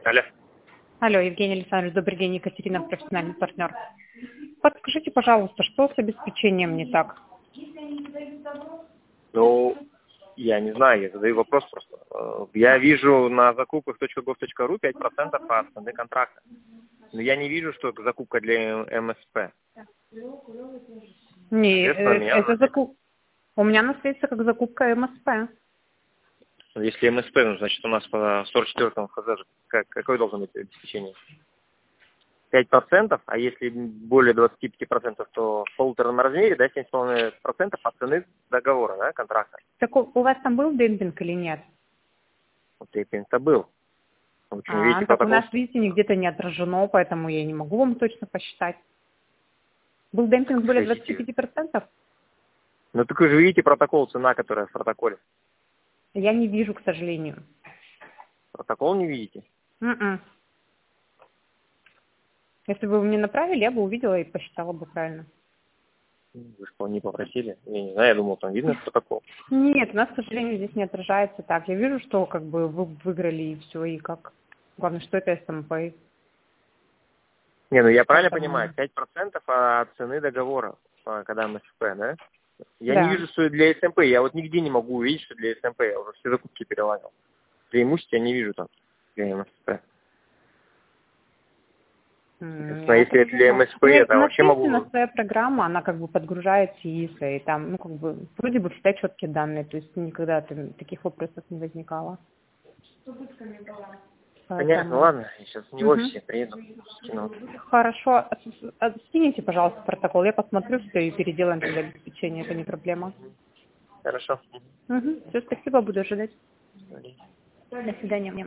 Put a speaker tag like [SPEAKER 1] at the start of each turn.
[SPEAKER 1] Алло.
[SPEAKER 2] Алло, Евгений Александрович, добрый день, Екатерина, профессиональный партнер. Подскажите, пожалуйста, что с обеспечением не так?
[SPEAKER 1] Ну, я не знаю, я задаю вопрос просто. Я вижу на закупках .gov.ru 5% по цены контракта. Но я не вижу, что это закупка для МСП.
[SPEAKER 2] Не, это у меня насвется как закупка МСП.
[SPEAKER 1] Если МСП, ну, значит, у нас по 44-му ХЗ, какое должно быть обеспечение? 5%, а если более 25%, то в полуторном размере, да, 7,5% от цены договора, да, контракта.
[SPEAKER 2] Так у вас там был демпинг или нет?
[SPEAKER 1] Вот демпинг-то был. В общем, видите,
[SPEAKER 2] так
[SPEAKER 1] протокол...
[SPEAKER 2] у нас, видите, нигде-то не отражено, поэтому я не могу вам точно посчитать. Был демпинг более 25%?
[SPEAKER 1] Ну, так вы же видите протокол, цена, которая в протоколе.
[SPEAKER 2] Я не вижу, к сожалению.
[SPEAKER 1] Протокол не видите?
[SPEAKER 2] Если бы вы мне направили, я бы увидела и посчитала бы правильно.
[SPEAKER 1] Вы что, не попросили? Я не знаю, я думал, там видно протокол.
[SPEAKER 2] Нет, у нас, к сожалению, здесь не отражается так. Я вижу, что как бы вы выиграли и все, и как. Главное, что это СМП.
[SPEAKER 1] Не, ну я правильно понимаю, 5% от цены договора, когда МСП, да? Я не вижу, что для СМП. Я вот нигде не могу увидеть, что для СМП. Я уже все закупки перелагал. Преимуществ я не вижу там для МСП. Если это для МСП, это вообще могу...
[SPEAKER 2] своя программа, она как бы подгружает ИИСа, и там, ну, как бы, вроде бы всегда четкие данные, то есть никогда таких вопросов не возникало.
[SPEAKER 1] Понятно, ладно, я сейчас не в офисе приеду.
[SPEAKER 2] Хорошо, скиньте, пожалуйста, протокол, я посмотрю все и переделаем тогда обеспечение, это не проблема.
[SPEAKER 1] Хорошо.
[SPEAKER 2] Все, спасибо, буду ожидать. До свидания.